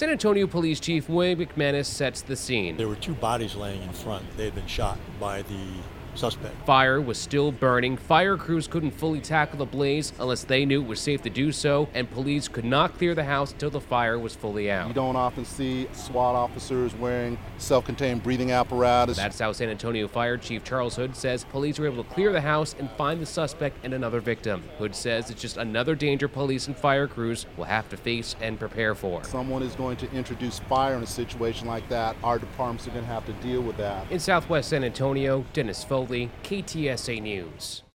San Antonio Police Chief Wayne McManus sets the scene. There were two bodies laying in front. They had been shot by the suspect. Fire was still burning. Fire crews couldn't fully tackle the blaze unless they knew it was safe to do so, and police could not clear the house until the fire was fully out. You don't often see SWAT officers wearing self-contained breathing apparatus. That's how San Antonio Fire Chief Charles Hood says police were able to clear the house and find the suspect and another victim. Hood says it's just another danger police and fire crews will have to face and prepare for. Someone is going to introduce fire in a situation like that. Our departments are going to have to deal with that. In Southwest San Antonio, Dennis Foley, KTSA News.